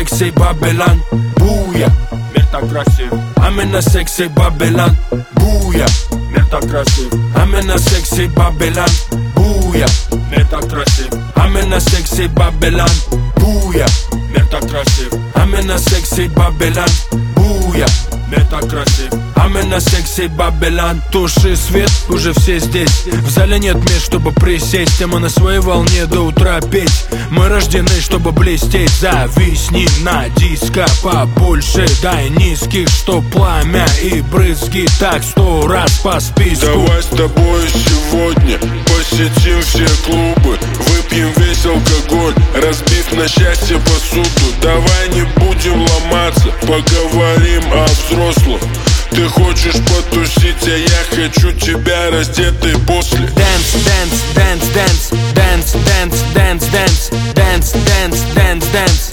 секси Бабелан. Буя, мир так красив. Амена секси Бабелан. Буя, мир так красив. Амена секси Бабелан. Буя, мир так красив. Амена секси Бабелан. Буя, мир так красив. Амена секси Бабелан. Буя, мир так красив. Амена секси Бабелан. Туши свет, уже все здесь. В зале нет мест, чтобы присесть, а мы на своей волне до утра петь. Мы рождены, чтобы блестеть. Зависни на диско побольше, дай низких, что пламя и брызги так 100 раз по списку. Давай с тобой сегодня посетим все клубы, выпьем весь алкоголь, разбив на счастье посуду. Давай не будем ломаться, поговорим о взрослых. Ты хочешь потусить, а я хочу тебя раздетый после. Dance, dance, dance, dance, dance, dance, dance, dance, dance, dance, dance, dance.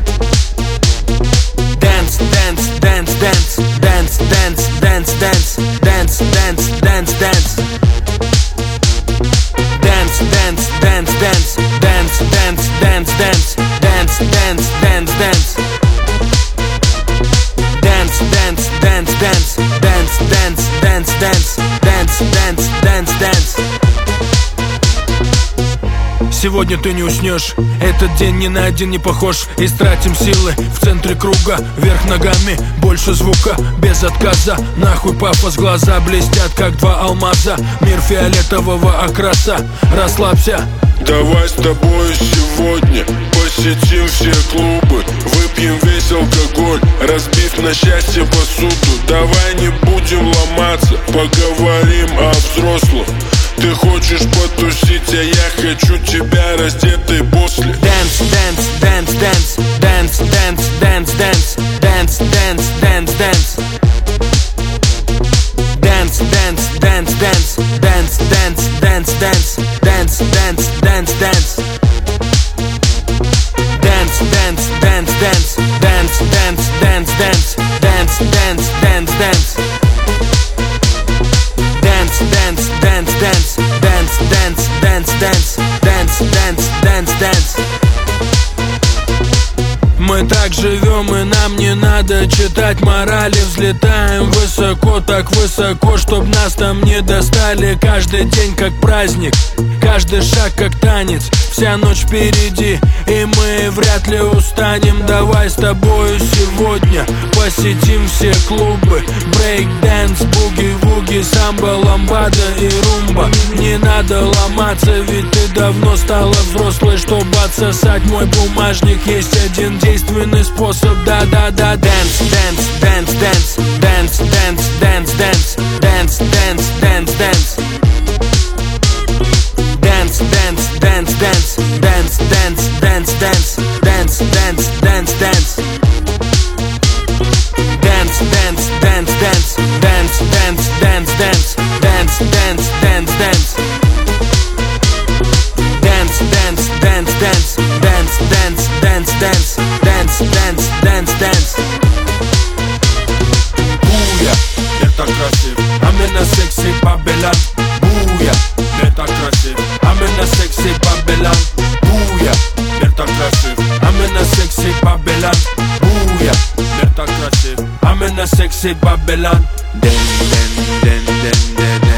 Dance, dance, dance, dance, dance, dance, dance, dance, dance, dance, dance, dance. Dance, dance, dance, dance, dance, dance, dance, dance, dance, dance, dance, dance. Dance, dance, dance, dance, dance, dance, dance, dance, dance, dance, dance, dance. Сегодня ты не уснешь, этот день ни на один не похож. Истратим силы в центре круга, вверх ногами, больше звука, без отказа. Нахуй пафос, глаза блестят, как два алмаза. Мир фиолетового окраса, расслабься. Давай с тобой сегодня посетим все клубы, выпьем весь алкоголь, разбив на счастье посуду. Давай не будем ломаться, поговорим о взрослых. Ты хочешь потусить, а я хочу тебя раздетый после. Dance, dance, dance, dance, dance, dance, dance, dance, dance, dance, dance, dance. Dance, dance, dance, dance, dance, dance, dance, dance, dance, dance, dance, dance. Dance, dance, dance, dance, dance, dance, dance, dance, dance, dance, dance, dance. Dance, dance, dance, dance, dance, dance, dance, dance, dance, dance, dance, dance. Мы так живем, и нам не надо читать морали. Взлетаем высоко, так высоко, чтоб нас там не достали. Каждый день как праздник, каждый шаг как танец. Вся ночь впереди, и мы вряд ли устанем. Давай с тобою сегодня посетим все клубы. Брейк-дэнс, буги-вуги, самбо, ламбада и румба. Не надо ломаться, ведь ты давно стала взрослой, чтобы отсосать мой бумажник. Есть один действенный способ, да-да-да. Dance, dance, dance, dance, dance, dance, dance, dance, dance, dance, dance, dance. Dance, dance, dance, dance, dance, dance, dance, dance, dance, dance, dance, dance. Dance, dance, dance, dance, dance, dance, dance, dance, dance, dance, dance, dance. Dance, dance, dance, dance, dance, dance, dance, dance, dance, dance, dance, dance. Буя, мир так красив, Амена секси Бабелан. Буя, мир так красив, Амена секси Бабелан. Буя, мир так красив, Амена секси Бабелан. Буя, мир так красив, Амена секси Бабелан. Den, den, den, den, den.